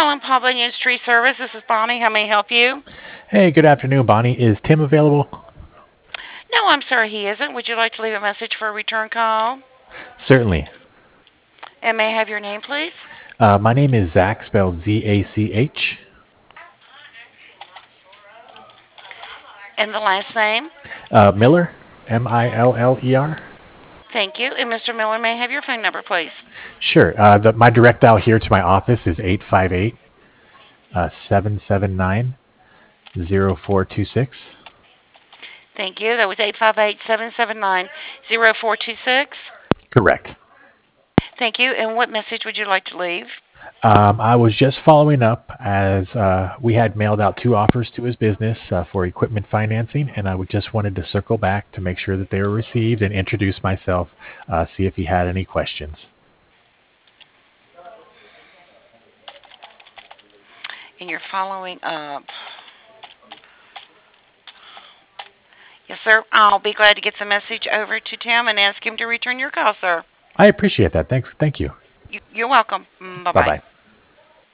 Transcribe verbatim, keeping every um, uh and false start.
calling Paul Bunyan Street Service. This is Bonnie. How may I help you? Hey, good afternoon, Bonnie. Is Tim available? No, I'm sorry he isn't. Would you like to leave a message for a return call? Certainly. And may I have your name, please? Uh, my name is Zach, spelled Z A C H. And the last name? Uh, Miller, M I L L E R. Thank you. And Mister Miller, may I have your phone number, please? Sure. Uh, the, my direct dial here to my office is eight five eight, seven seven nine, zero four two six. Thank you. That was eight five eight, seven seven nine, zero four two six. Correct. Thank you. And what message would you like to leave? Um, I was just following up as uh, we had mailed out two offers to his business uh, for equipment financing, and I would just wanted to circle back to make sure that they were received and introduce myself, uh, see if he had any questions. And you're following up. Yes, sir. I'll be glad to get the message over to Tim and ask him to return your call, sir. I appreciate that. Thanks. Thank you. You, you're welcome. Bye Bye bye. bye.